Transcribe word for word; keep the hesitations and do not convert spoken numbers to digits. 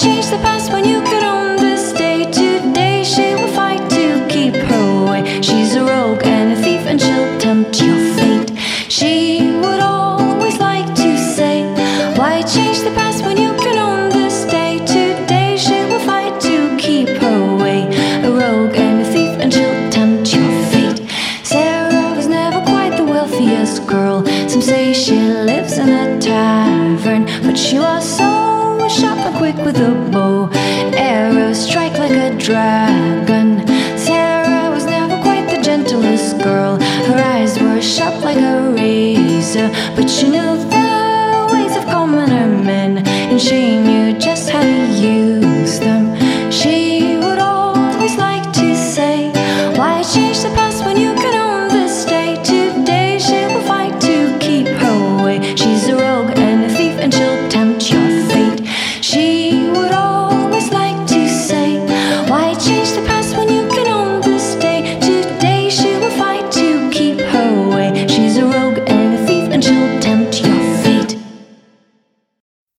change the past when you could own this day? Today she will fight to keep her away. She's a rogue and a thief, and she'll tempt your fate. She would always like to say, why change the past when you can own this day? Today she will fight to keep her away. A rogue and a thief, and she'll tempt your fate. Sarah was never quite the wealthiest girl. Some say she lives in a tavern, but she was so sharp and quick with a bow. Arrows strike like a dragon. Sarah was never quite the gentlest girl. Her eyes were sharp like a razor, but she knew that